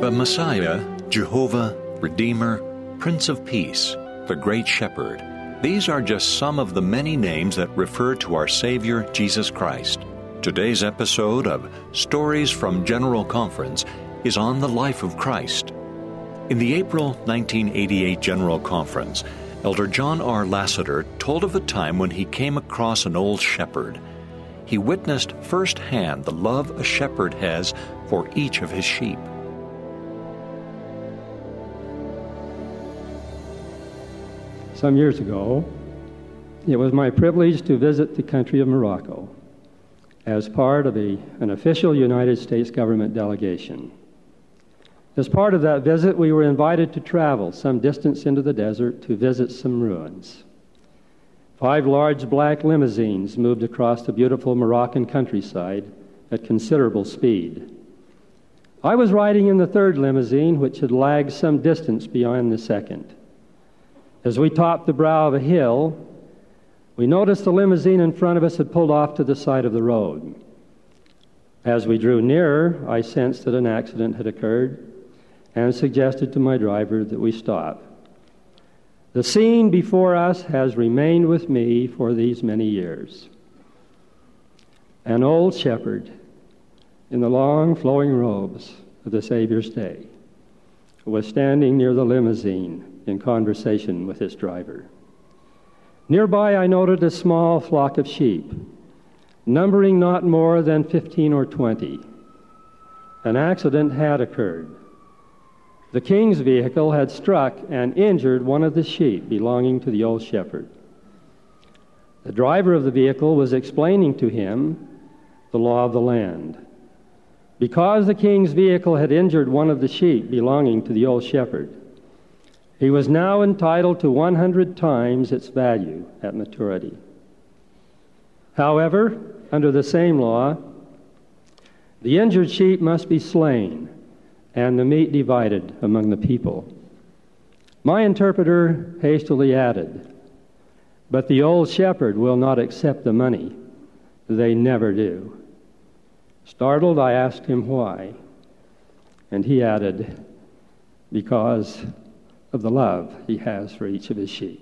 The Messiah, Jehovah, Redeemer, Prince of Peace, the Great Shepherd. These are just some of the many names that refer to our Savior, Jesus Christ. Today's episode of Stories from General Conference is on the life of Christ. In the April 1988 General Conference, Elder John R. Lasseter told of a time when he came across an old shepherd. He witnessed firsthand the love a shepherd has for each of his sheep. Some years ago, it was my privilege to visit the country of Morocco as part of an official United States government delegation. As part of that visit, we were invited to travel some distance into the desert to visit some ruins. 5 large black limousines moved across the beautiful Moroccan countryside at considerable speed. I was riding in the third limousine, which had lagged some distance behind the second. As we topped the brow of a hill, we noticed the limousine in front of us had pulled off to the side of the road. As we drew nearer, I sensed that an accident had occurred and suggested to my driver that we stop. The scene before us has remained with me for these many years. An old shepherd in the long flowing robes of the Savior's day was standing near the limousine in conversation with his driver. Nearby, I noted a small flock of sheep, numbering not more than 15 or 20. An accident had occurred. The king's vehicle had struck and injured one of the sheep belonging to the old shepherd. The driver of the vehicle was explaining to him the law of the land. Because the king's vehicle had injured one of the sheep belonging to the old shepherd, he was now entitled to 100 times its value at maturity. However, under the same law, the injured sheep must be slain and the meat divided among the people. My interpreter hastily added, "But the old shepherd will not accept the money. They never do." Startled, I asked him why, and he added, "Because of the love he has for each of his sheep."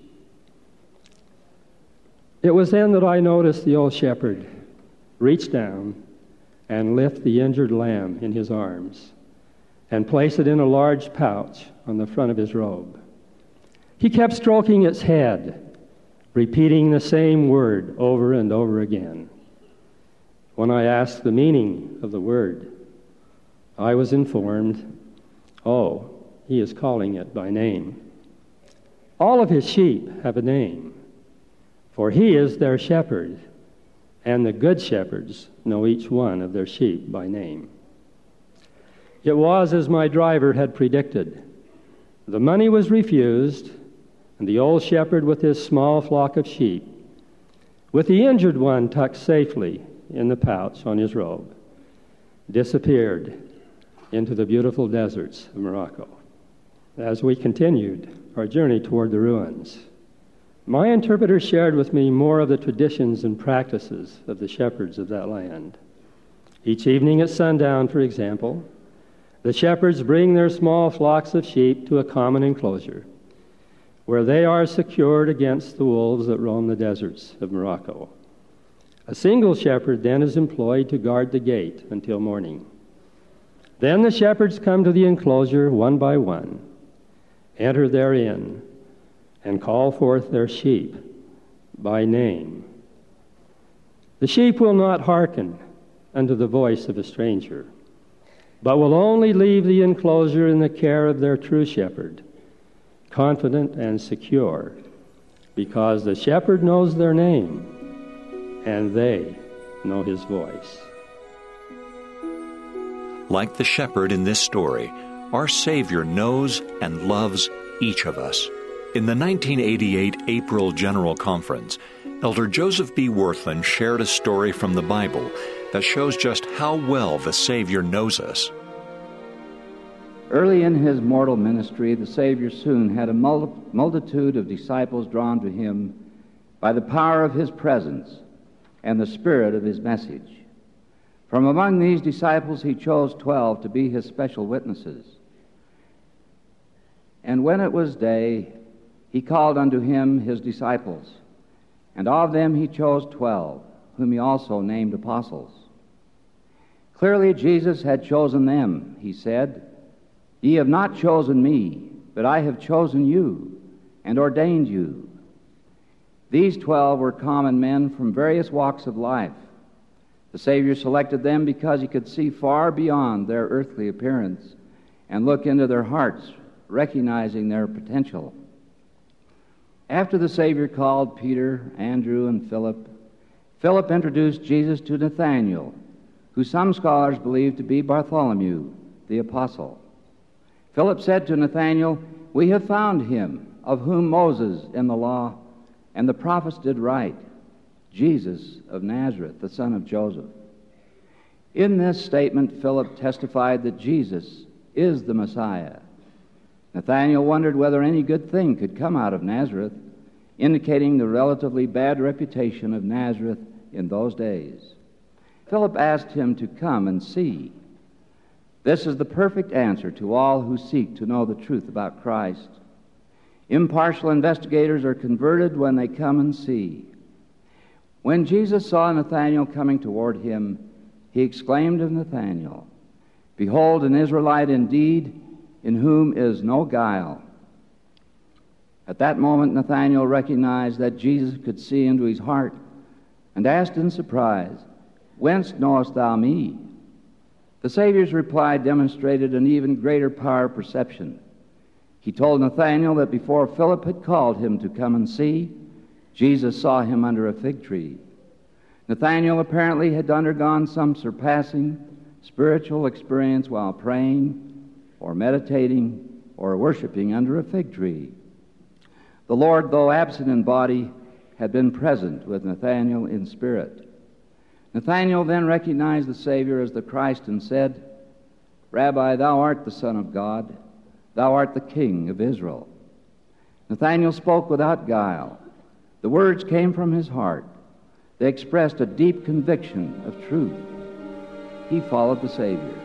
It was then that I noticed the old shepherd reach down and lift the injured lamb in his arms and place it in a large pouch on the front of his robe. He kept stroking its head, repeating the same word over and over again. When I asked the meaning of the word, I was informed, "Oh, he is calling it by name." All of his sheep have a name, for he is their shepherd, and the good shepherds know each one of their sheep by name. It was as my driver had predicted. The money was refused, and the old shepherd with his small flock of sheep, with the injured one tucked safely in the pouch on his robe, disappeared into the beautiful deserts of Morocco. As we continued our journey toward the ruins, my interpreter shared with me more of the traditions and practices of the shepherds of that land. Each evening at sundown, for example, the shepherds bring their small flocks of sheep to a common enclosure where they are secured against the wolves that roam the deserts of Morocco. A single shepherd then is employed to guard the gate until morning. Then the shepherds come to the enclosure one by one, enter therein, and call forth their sheep by name. The sheep will not hearken unto the voice of a stranger, but will only leave the enclosure in the care of their true shepherd, confident and secure, because the shepherd knows their name, and they know his voice. Like the shepherd in this story, our Savior knows and loves each of us. In the 1988 April General Conference, Elder Joseph B. Wirthlin shared a story from the Bible that shows just how well the Savior knows us. Early in his mortal ministry, the Savior soon had a multitude of disciples drawn to him by the power of his presence and the spirit of his message. From among these disciples, he chose 12 to be his special witnesses. And when it was day, he called unto him his disciples, and of them he chose 12, whom he also named apostles. Clearly Jesus had chosen them. He said, Ye have not chosen me, but I have chosen you, and ordained you. These 12 were common men from various walks of life. The Savior selected them because he could see far beyond their earthly appearance and look into their hearts, recognizing their potential. After the Savior called Peter, Andrew, and Philip, Philip introduced Jesus to Nathanael, who some scholars believe to be Bartholomew, the apostle. Philip said to Nathanael, We have found him, of whom Moses in the law and the prophets did write, Jesus of Nazareth, the son of Joseph. In this statement, Philip testified that Jesus is the Messiah. Nathanael wondered whether any good thing could come out of Nazareth, indicating the relatively bad reputation of Nazareth in those days. Philip asked him to come and see. This is the perfect answer to all who seek to know the truth about Christ. Impartial investigators are converted when they come and see. When Jesus saw Nathanael coming toward him, he exclaimed of Nathanael, Behold, an Israelite indeed, in whom is no guile. At that moment, Nathanael recognized that Jesus could see into his heart and asked in surprise, Whence knowest thou me? The Savior's reply demonstrated an even greater power of perception. He told Nathanael that before Philip had called him to come and see, Jesus saw him under a fig tree. Nathanael apparently had undergone some surpassing spiritual experience while praying or meditating or worshiping under a fig tree. The Lord, though absent in body, had been present with Nathanael in spirit. Nathanael then recognized the Savior as the Christ and said, Rabbi, thou art the Son of God. Thou art the King of Israel. Nathanael spoke without guile. The words came from his heart. They expressed a deep conviction of truth. He followed the Savior.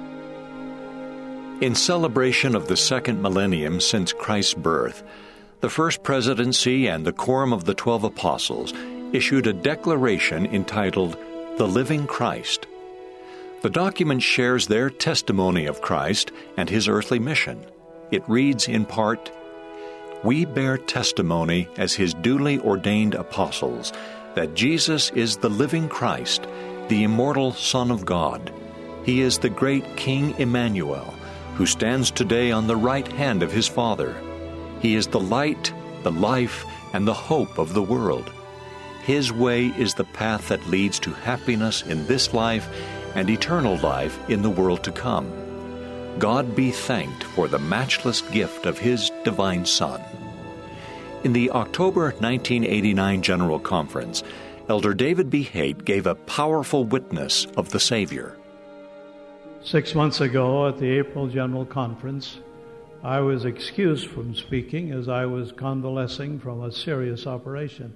In celebration of the second millennium since Christ's birth, the First Presidency and the Quorum of the 12 Apostles issued a declaration entitled The Living Christ. The document shares their testimony of Christ and his earthly mission. It reads in part, We bear testimony as his duly ordained apostles that Jesus is the living Christ, the immortal Son of God. He is the great King Emmanuel, who stands today on the right hand of his Father. He is the light, the life, and the hope of the world. His way is the path that leads to happiness in this life and eternal life in the world to come. God be thanked for the matchless gift of his divine Son. In the October 1989 General Conference, Elder David B. Haight gave a powerful witness of the Savior. 6 months ago at the April General Conference, I was excused from speaking as I was convalescing from a serious operation.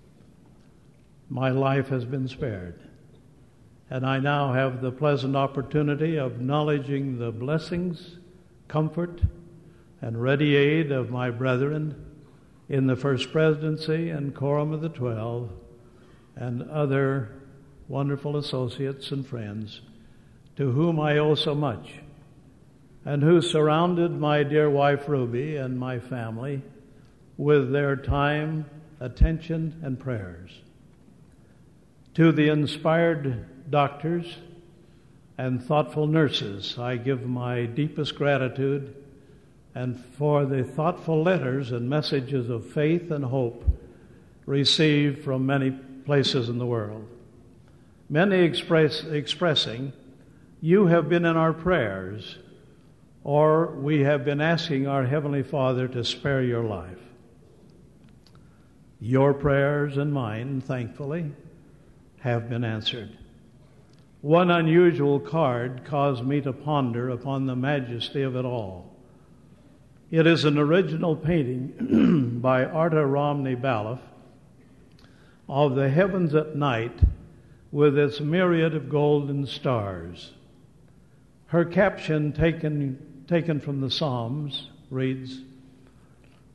My life has been spared, and I now have the pleasant opportunity of acknowledging the blessings, comfort, and ready aid of my brethren in the First Presidency and Quorum of the 12 and other wonderful associates and friends to whom I owe so much, and who surrounded my dear wife Ruby and my family with their time, attention, and prayers. To the inspired doctors and thoughtful nurses, I give my deepest gratitude, and for the thoughtful letters and messages of faith and hope received from many places in the world. Many expressing, you have been in our prayers, or we have been asking our Heavenly Father to spare your life. Your prayers and mine, thankfully, have been answered. One unusual card caused me to ponder upon the majesty of it all. It is an original painting by Arta Romney Baloff of the heavens at night with its myriad of golden stars. Her caption, taken from the Psalms, reads,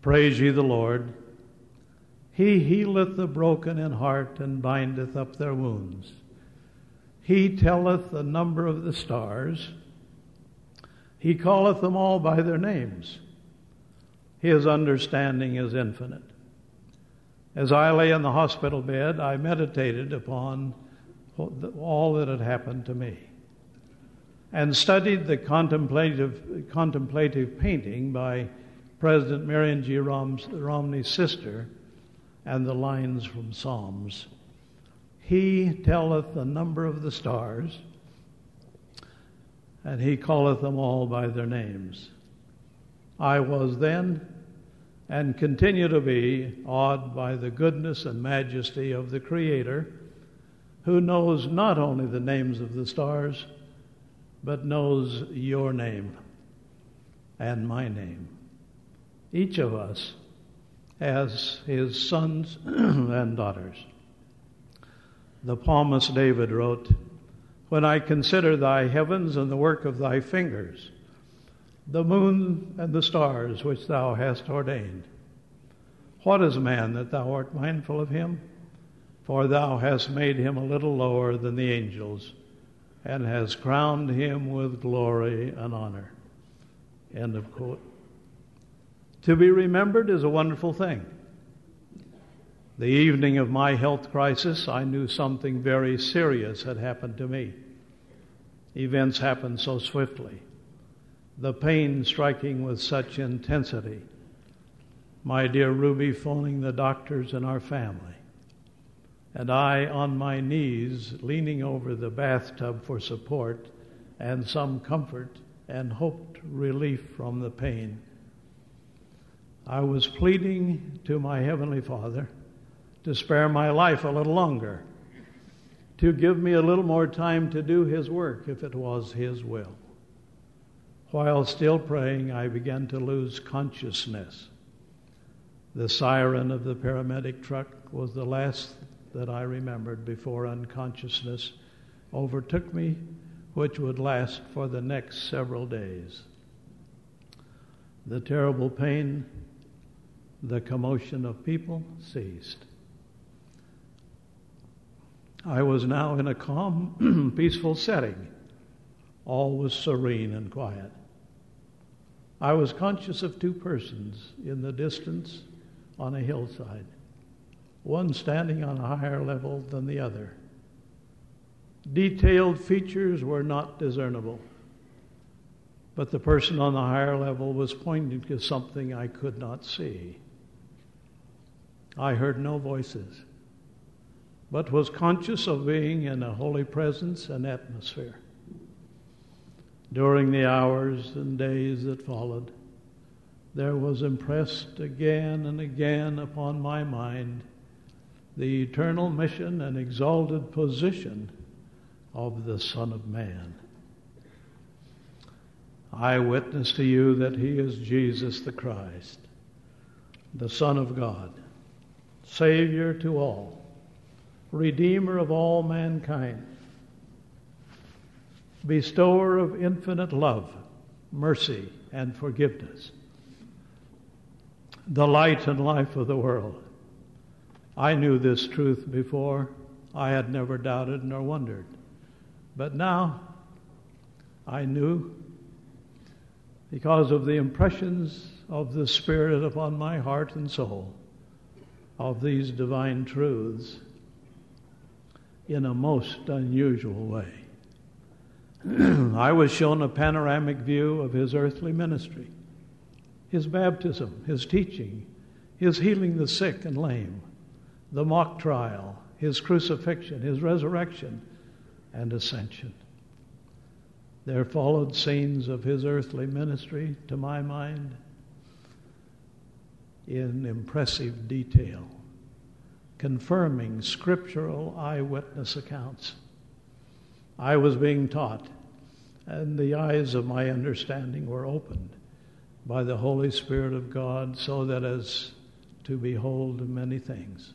Praise ye the Lord. He healeth the broken in heart, and bindeth up their wounds. He telleth the number of the stars. He calleth them all by their names. His understanding is infinite. As I lay in the hospital bed, I meditated upon all that had happened to me, and studied the contemplative painting by President Marion G. Romney's sister, and the lines from Psalms. He telleth the number of the stars, and he calleth them all by their names. I was then, and continue to be, awed by the goodness and majesty of the Creator, who knows not only the names of the stars, but knows your name and my name. Each of us as his sons and daughters. The psalmist David wrote, "When I consider thy heavens and the work of thy fingers, the moon and the stars which thou hast ordained. What is man that thou art mindful of him? For thou hast made him a little lower than the angels, and hast crowned him with glory and honor." End of quote. To be remembered is a wonderful thing. The evening of my health crisis, I knew something very serious had happened to me. Events happened so swiftly, the pain striking with such intensity, my dear Ruby phoning the doctors in our family, and I on my knees leaning over the bathtub for support and some comfort and hoped relief from the pain. I was pleading to my Heavenly Father to spare my life a little longer, to give me a little more time to do His work if it was His will. While still praying, I began to lose consciousness. The siren of the paramedic truck was the last that I remembered before unconsciousness overtook me, which would last for the next several days. The terrible pain, the commotion of people ceased. I was now in a calm, peaceful setting. All was serene and quiet. I was conscious of two persons in the distance on a hillside, one standing on a higher level than the other. Detailed features were not discernible, but the person on the higher level was pointing to something I could not see. I heard no voices, but was conscious of being in a holy presence and atmosphere. During the hours and days that followed, there was impressed again and again upon my mind the eternal mission and exalted position of the Son of Man. I witness to you that He is Jesus the Christ, the Son of God, Savior to all, Redeemer of all mankind, bestower of infinite love, mercy, and forgiveness, the light and life of the world. I knew this truth before. I had never doubted nor wondered. But now I knew, because of the impressions of the Spirit upon my heart and soul, of these divine truths in a most unusual way. I was shown a panoramic view of His earthly ministry, His baptism, His teaching, His healing the sick and lame, the mock trial, His crucifixion, His resurrection, and ascension. There followed scenes of His earthly ministry, to my mind, in impressive detail, confirming scriptural eyewitness accounts. I was being taught, and the eyes of my understanding were opened by the Holy Spirit of God, so that as to behold many things.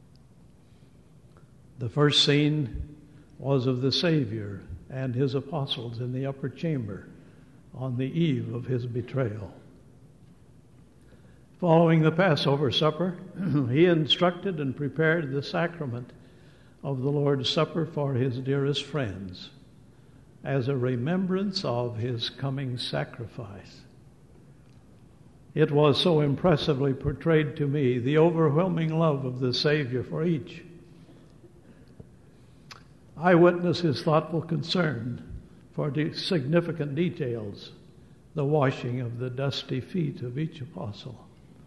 The first scene was of the Savior and His apostles in the upper chamber on the eve of His betrayal. Following the Passover supper, he instructed and prepared the sacrament of the Lord's Supper for his dearest friends as a remembrance of his coming sacrifice. It was so impressively portrayed to me, the overwhelming love of the Savior for each. I witnessed his thoughtful concern for significant details, the washing of the dusty feet of each apostle,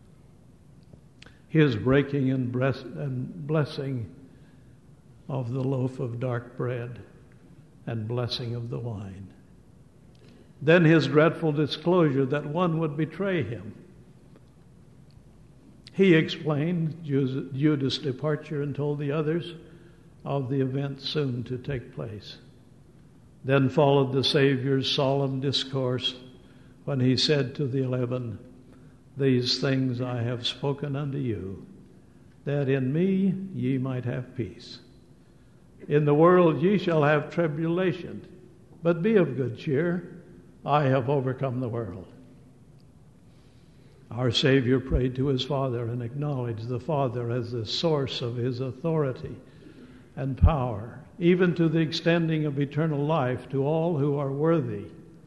his breaking and blessing of the loaf of dark bread and blessing of the wine. Then his dreadful disclosure that one would betray him. He explained Judas' departure and told the others of the event soon to take place. Then followed the Savior's solemn discourse when he said to the 11, "These things I have spoken unto you, that in me ye might have peace. In the world ye shall have tribulation, but be of good cheer. I have overcome the world." Our Savior prayed to his Father and acknowledged the Father as the source of his authority and power, even to the extending of eternal life to all who are worthy.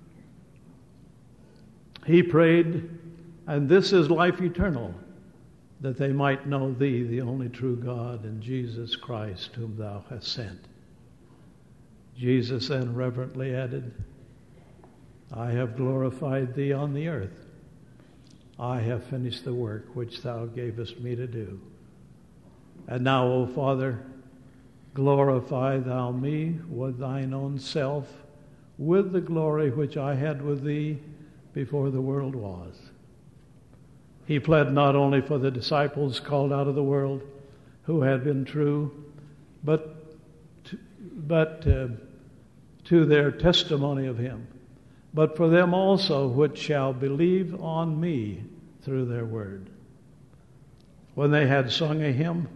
He prayed, "And this is life eternal, that they might know thee, the only true God, and Jesus Christ, whom thou hast sent." Jesus then reverently added, "I have glorified thee on the earth. I have finished the work which thou gavest me to do. And now, O Father, glorify thou me with thine own self, with the glory which I had with thee before the world was." He pled not only for the disciples called out of the world who had been true, but to their testimony of him, but for them also which shall believe on me through their word. When they had sung a hymn,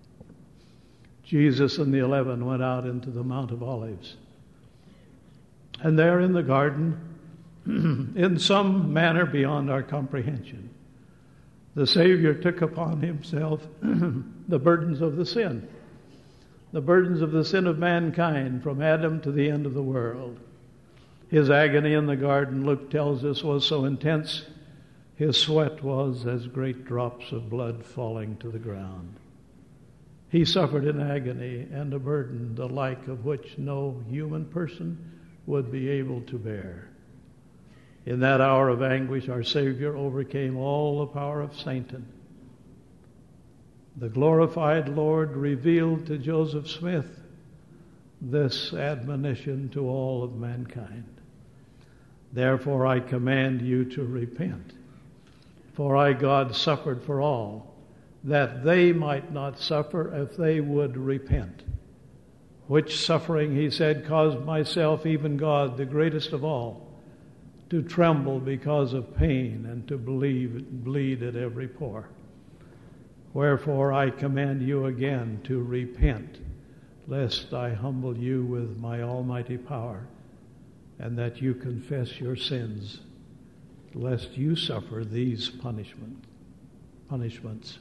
Jesus and the 11 went out into the Mount of Olives. And there in the garden, in some manner beyond our comprehension, the Savior took upon himself the burdens of the sin of mankind from Adam to the end of the world. His agony in the garden, Luke tells us, was so intense, his sweat was as great drops of blood falling to the ground. He suffered in agony and a burden the like of which no human person would be able to bear. In that hour of anguish, our Savior overcame all the power of Satan. The glorified Lord revealed to Joseph Smith this admonition to all of mankind. "Therefore I command you to repent. For I, God, suffered for all, that they might not suffer if they would repent. Which suffering," he said, "caused myself, even God, the greatest of all, to tremble because of pain and to bleed at every pore. Wherefore I command you again to repent, lest I humble you with my almighty power, and that you confess your sins, lest you suffer these punishments."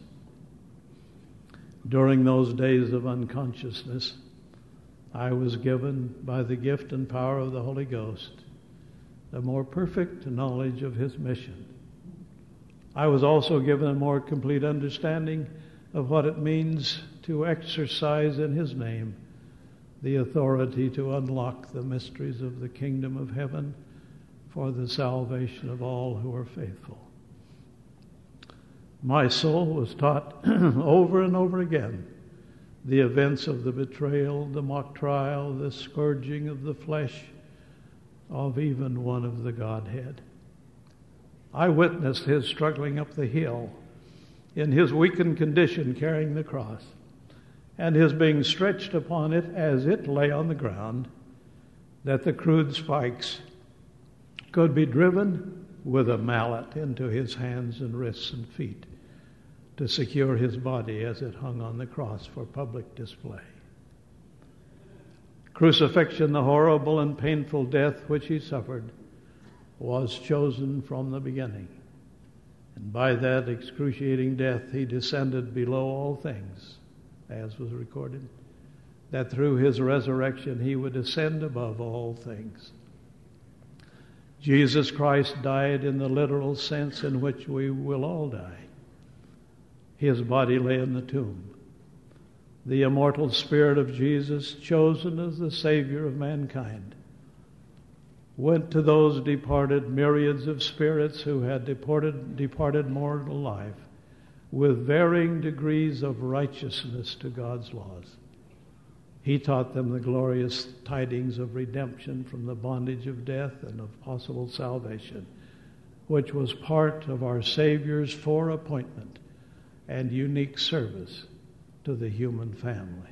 During those days of unconsciousness, I was given by the gift and power of the Holy Ghost a more perfect knowledge of his mission. I was also given a more complete understanding of what it means to exercise in his name the authority to unlock the mysteries of the kingdom of heaven for the salvation of all who are faithful. My soul was taught over and over again the events of the betrayal, the mock trial, the scourging of the flesh of even one of the Godhead. I witnessed his struggling up the hill in his weakened condition carrying the cross, and his being stretched upon it as it lay on the ground, that the crude spikes could be driven with a mallet into his hands and wrists and feet to secure his body as it hung on the cross for public display. Crucifixion, the horrible and painful death which he suffered, was chosen from the beginning. And by that excruciating death, he descended below all things, as was recorded, that through his resurrection he would ascend above all things. Jesus Christ died in the literal sense in which we will all die. His body lay in the tomb. The immortal spirit of Jesus, chosen as the Savior of mankind, went to those departed myriads of spirits who had departed mortal life with varying degrees of righteousness to God's laws. He taught them the glorious tidings of redemption from the bondage of death and of possible salvation, which was part of our Savior's foreappointment and unique service to the human family.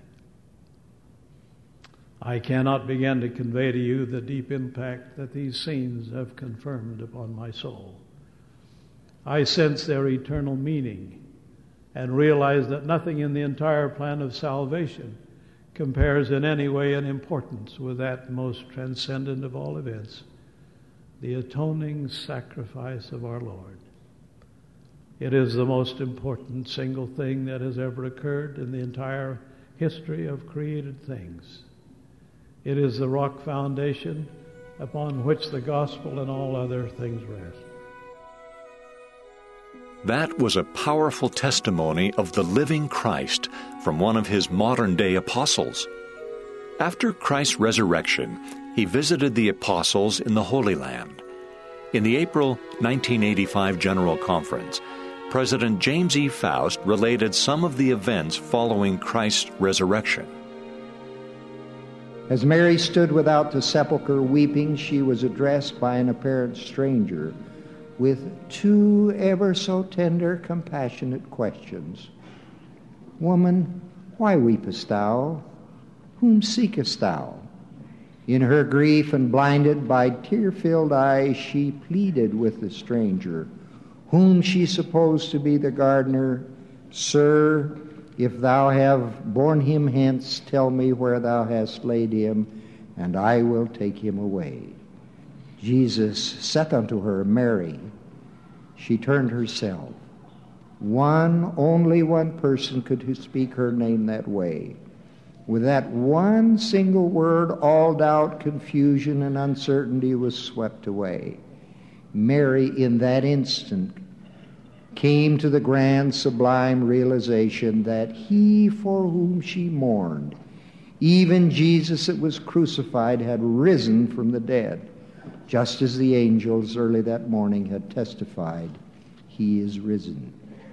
I cannot begin to convey to you the deep impact that these scenes have confirmed upon my soul. I sense their eternal meaning and realize that nothing in the entire plan of salvation compares in any way in importance with that most transcendent of all events, the atoning sacrifice of our Lord. It is the most important single thing that has ever occurred in the entire history of created things. It is the rock foundation upon which the gospel and all other things rest. That was a powerful testimony of the living Christ from one of his modern-day apostles. After Christ's resurrection, he visited the apostles in the Holy Land. In the April 1985 General Conference, President James E. Faust related some of the events following Christ's resurrection. As Mary stood without the sepulchre weeping, she was addressed by an apparent stranger with two ever so tender, compassionate questions. Woman, why weepest thou? Whom seekest thou? In her grief and blinded by tear-filled eyes, she pleaded with the stranger, whom she supposed to be the gardener. Sir, if thou have borne him hence, tell me where thou hast laid him, and I will take him away. Jesus saith unto her, Mary. She turned herself. Only one person could speak her name that way. With that one single word, all doubt, confusion, and uncertainty was swept away. Mary, in that instant, came to the grand, sublime realization that he for whom she mourned, even Jesus that was crucified, had risen from the dead, just as the angels early that morning had testified, he is risen.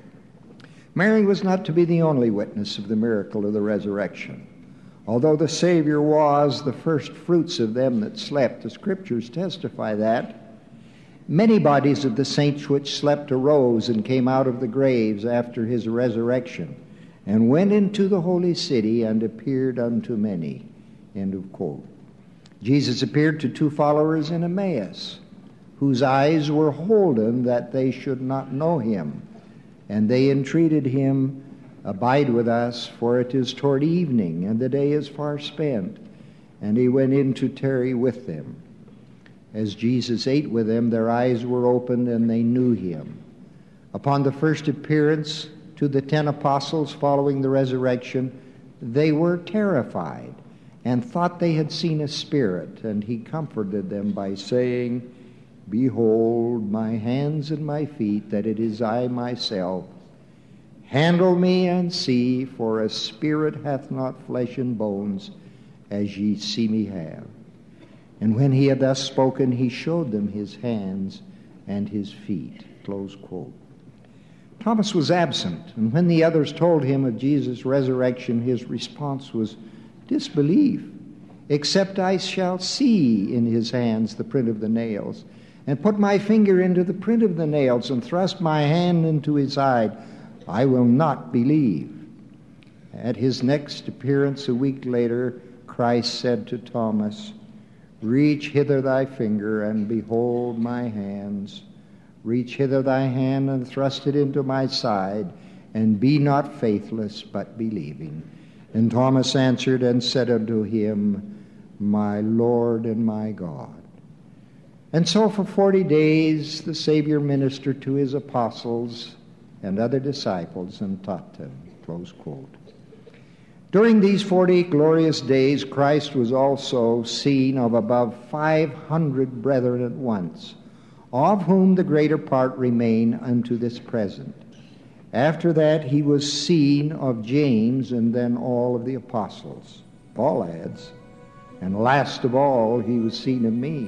Mary was not to be the only witness of the miracle of the resurrection. Although the Savior was the first fruits of them that slept, the Scriptures testify that, many bodies of the saints which slept arose and came out of the graves after his resurrection, and went into the holy city and appeared unto many. End of quote. Jesus appeared to two followers in Emmaus, whose eyes were holden that they should not know him. And they entreated him, Abide with us, for it is toward evening, and the day is far spent. And he went in to tarry with them. As Jesus ate with them, their eyes were opened, and they knew him. Upon the first appearance to the 10 apostles following the resurrection, they were terrified and thought they had seen a spirit, and he comforted them by saying, Behold my hands and my feet, that it is I myself. Handle me and see, for a spirit hath not flesh and bones, as ye see me have. And when he had thus spoken, he showed them his hands and his feet. Close quote. Thomas was absent, and when the others told him of Jesus' resurrection, his response was disbelief. Except I shall see in his hands the print of the nails, and put my finger into the print of the nails, and thrust my hand into his side, I will not believe. At his next appearance a week later, Christ said to Thomas, Reach hither thy finger, and behold my hands. Reach hither thy hand, and thrust it into my side, and be not faithless, but believing. And Thomas answered and said unto him, My Lord and my God. And so for 40 days the Savior ministered to his apostles and other disciples and taught them. Close quote. During these 40 glorious days, Christ was also seen of above 500 brethren at once, of whom the greater part remain unto this present. After that he was seen of James, and then all of the apostles. Paul adds, and last of all he was seen of me.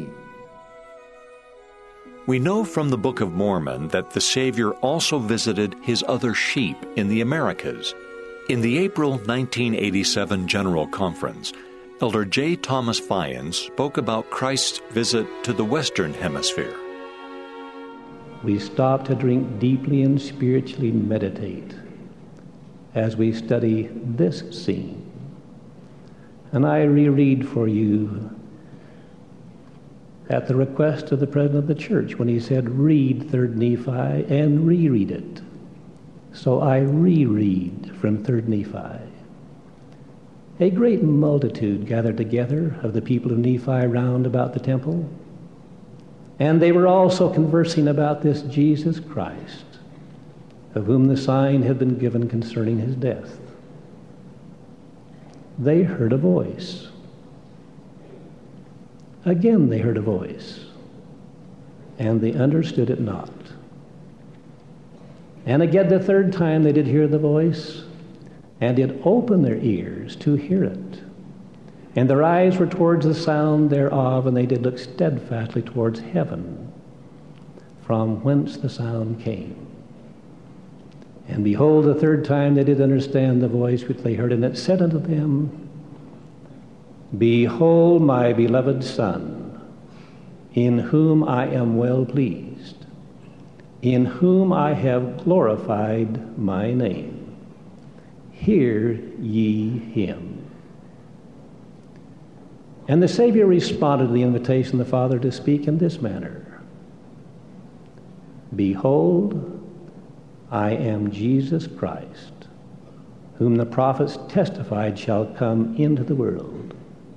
We know from the Book of Mormon that the Savior also visited his other sheep in the Americas. In the April 1987 General Conference, Elder J. Thomas Fyans spoke about Christ's visit to the Western Hemisphere. We stop to drink deeply and spiritually meditate as we study this scene. And I reread for you at the request of the President of the Church when he said, read 3rd Nephi and reread it. So I reread from 3rd Nephi. A great multitude gathered together of the people of Nephi round about the temple, and they were also conversing about this Jesus Christ, of whom the sign had been given concerning his death. They heard a voice. Again they heard a voice, and they understood it not. And again the 3rd time they did hear the voice, and did open their ears to hear it. And their eyes were towards the sound thereof, and they did look steadfastly towards heaven, from whence the sound came. And behold, the 3rd time they did understand the voice which they heard, and it said unto them, Behold my beloved Son, in whom I am well pleased, in whom I have glorified my name. Hear ye him. And the Savior responded to the invitation of the Father to speak in this manner. Behold, I am Jesus Christ, whom the prophets testified shall come into the world.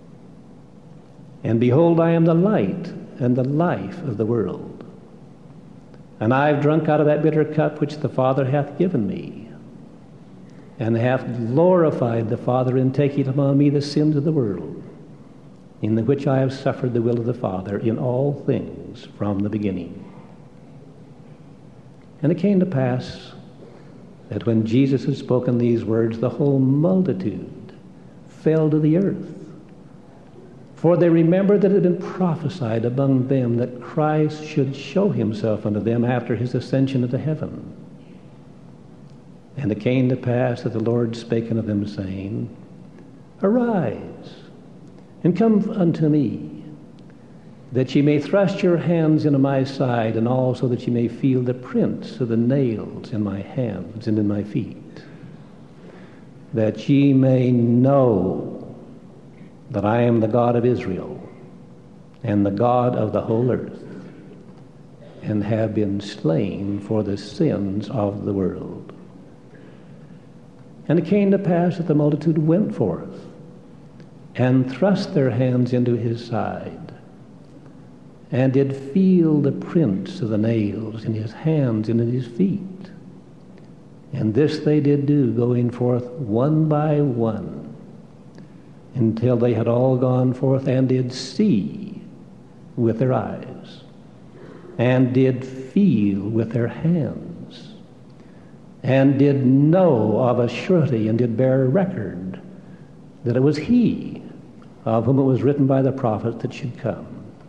And behold, I am the light and the life of the world. And I have drunk out of that bitter cup which the Father hath given me, and hath glorified the Father in taking upon me the sins of the world, in the which I have suffered the will of the Father in all things from the beginning. And it came to pass that when Jesus had spoken these words, the whole multitude fell to the earth. For they remembered that it had been prophesied among them that Christ should show himself unto them after his ascension into heaven. And it came to pass that the Lord spake unto them, saying, Arise, and come unto me, that ye may thrust your hands into my side, and also that ye may feel the prints of the nails in my hands and in my feet, that ye may know that I am the God of Israel, and the God of the whole earth, and have been slain for the sins of the world. And it came to pass that the multitude went forth, and thrust their hands into his side, and did feel the prints of the nails in his hands and in his feet. And this they did do, going forth one by one, until they had all gone forth and did see with their eyes, and did feel with their hands, and did know of a surety, and did bear record that it was he of whom it was written by the prophet that should come.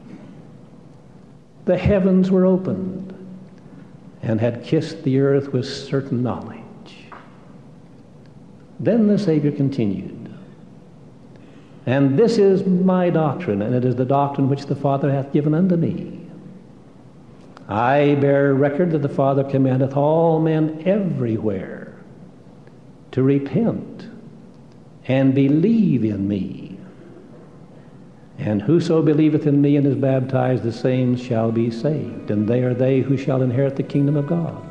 The heavens were opened, and had kissed the earth with certain knowledge. Then the Savior continued, And this is my doctrine, and it is the doctrine which the Father hath given unto me. I bear record that the Father commandeth all men everywhere to repent and believe in me. And whoso believeth in me and is baptized, the same shall be saved, and they are they who shall inherit the kingdom of God.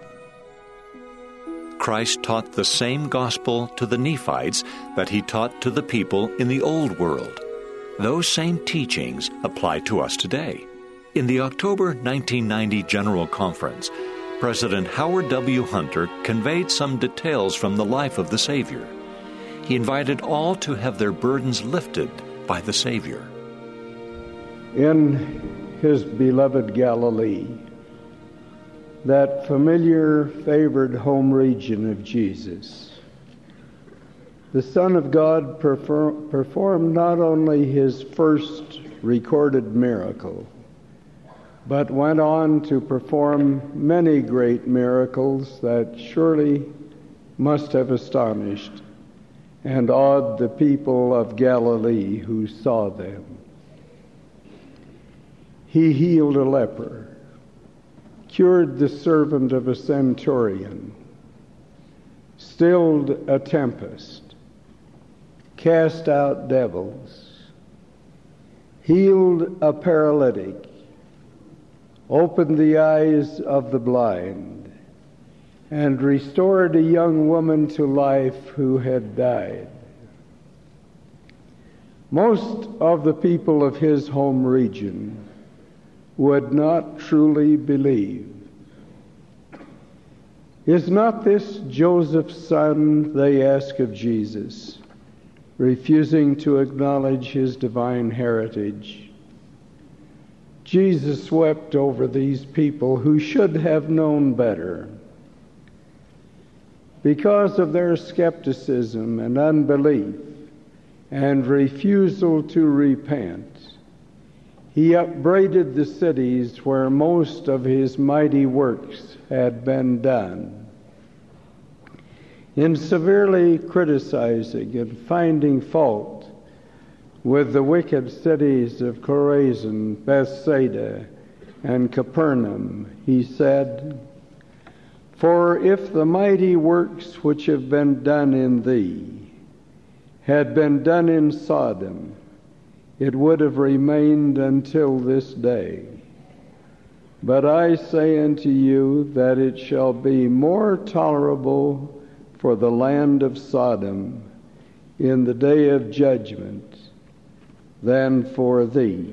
Christ taught the same gospel to the Nephites that he taught to the people in the Old World. Those same teachings apply to us today. In the October 1990 General Conference, President Howard W. Hunter conveyed some details from the life of the Savior. He invited all to have their burdens lifted by the Savior. In his beloved Galilee, that familiar, favored home region of Jesus, the Son of God performed not only his first recorded miracle, but went on to perform many great miracles that surely must have astonished and awed the people of Galilee who saw them. He healed a leper, cured the servant of a centurion, stilled a tempest, cast out devils, healed a paralytic, opened the eyes of the blind, and restored a young woman to life who had died. Most of the people of his home region would not truly believe. Is not this Joseph's son, they ask of Jesus, refusing to acknowledge his divine heritage? Jesus wept over these people who should have known better. Because of their skepticism and unbelief and refusal to repent, he upbraided the cities where most of his mighty works had been done. In severely criticizing and finding fault with the wicked cities of Chorazin, Bethsaida, and Capernaum, he said, "For if the mighty works which have been done in thee had been done in Sodom, it would have remained until this day. But I say unto you that it shall be more tolerable for the land of Sodom in the day of judgment than for thee."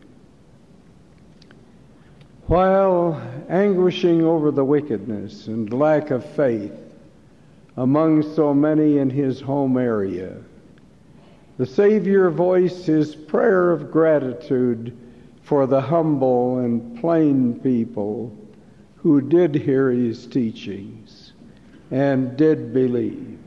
While anguishing over the wickedness and lack of faith among so many in his home area, the Savior voiced his prayer of gratitude for the humble and plain people who did hear his teachings and did believe.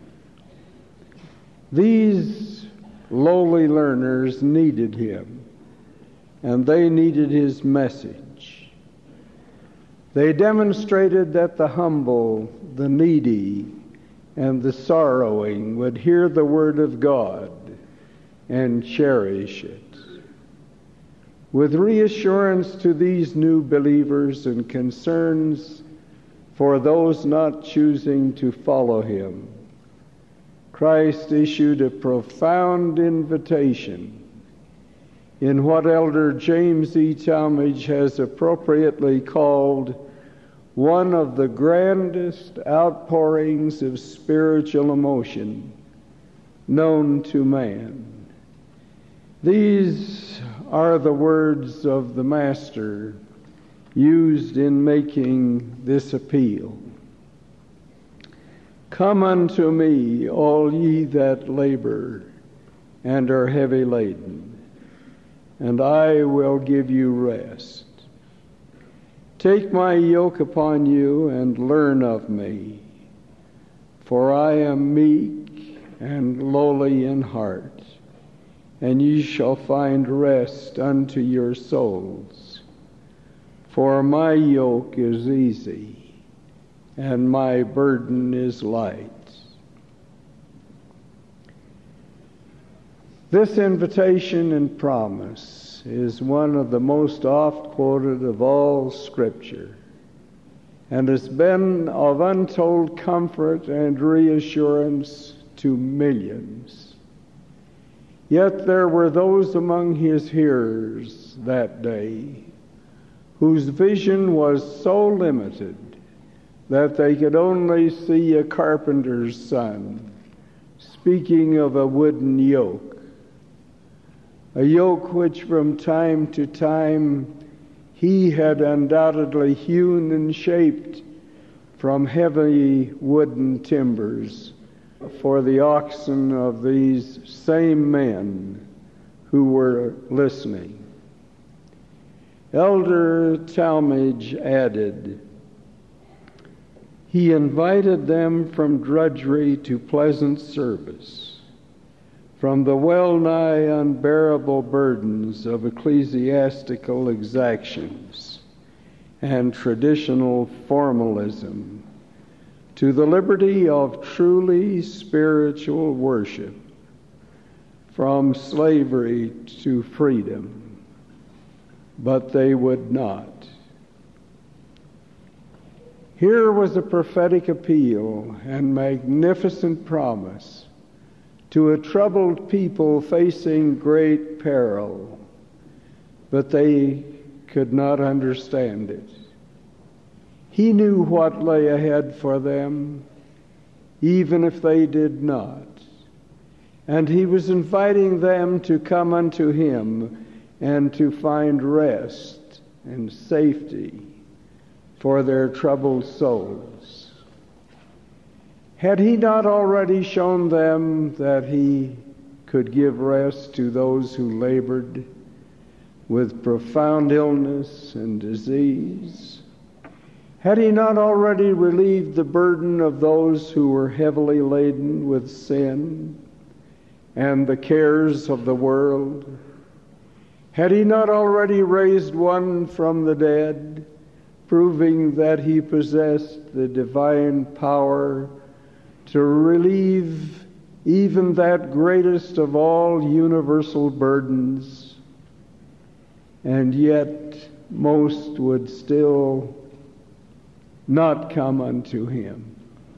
These lowly learners needed him, and they needed his message. They demonstrated that the humble, the needy, and the sorrowing would hear the word of God and cherish it. With reassurance to these new believers and concerns for those not choosing to follow him, Christ issued a profound invitation in what Elder James E. Talmage has appropriately called one of the grandest outpourings of spiritual emotion known to man. These are the words of the Master used in making this appeal. "Come unto me, all ye that labor and are heavy laden, and I will give you rest. Take my yoke upon you and learn of me, for I am meek and lowly in heart, and ye shall find rest unto your souls. For my yoke is easy, and my burden is light." This invitation and promise is one of the most oft quoted of all Scripture, and has been of untold comfort and reassurance to millions. Yet there were those among his hearers that day whose vision was so limited that they could only see a carpenter's son speaking of a wooden yoke, a yoke which from time to time he had undoubtedly hewn and shaped from heavy wooden timbers for the oxen of these same men who were listening. Elder Talmage added, he invited them from drudgery to pleasant service, from the well-nigh unbearable burdens of ecclesiastical exactions and traditional formalism, to the liberty of truly spiritual worship, from slavery to freedom. But they would not. Here was a prophetic appeal and magnificent promise to a troubled people facing great peril, but they could not understand it. He knew what lay ahead for them, even if they did not. And he was inviting them to come unto him and to find rest and safety for their troubled souls. Had he not already shown them that he could give rest to those who labored with profound illness and disease? Had he not already relieved the burden of those who were heavily laden with sin and the cares of the world? Had he not already raised one from the dead, proving that he possessed the divine power to relieve even that greatest of all universal burdens? And yet most would still not come unto him.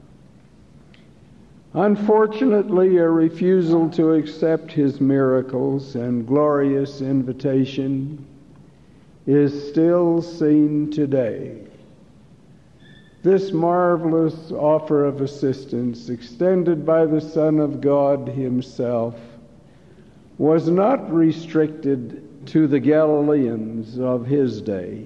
Unfortunately, a refusal to accept his miracles and glorious invitation is still seen today. This marvelous offer of assistance extended by the Son of God himself was not restricted to the Galileans of his day.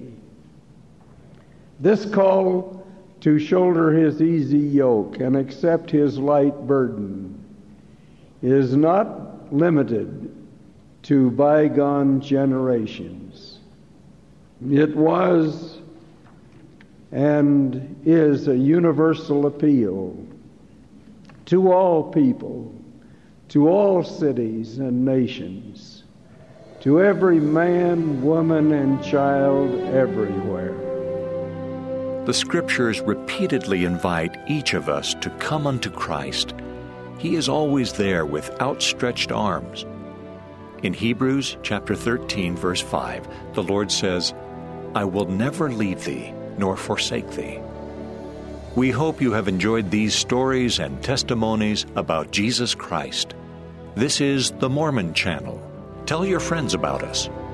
This call to shoulder his easy yoke and accept his light burden is not limited to bygone generations. It was and is a universal appeal to all people, to all cities and nations, to every man, woman, and child everywhere. The Scriptures repeatedly invite each of us to come unto Christ. He is always there with outstretched arms. In Hebrews chapter 13, verse 5, the Lord says, I will never leave thee nor forsake thee. We hope you have enjoyed these stories and testimonies about Jesus Christ. This is the Mormon Channel. Tell your friends about us.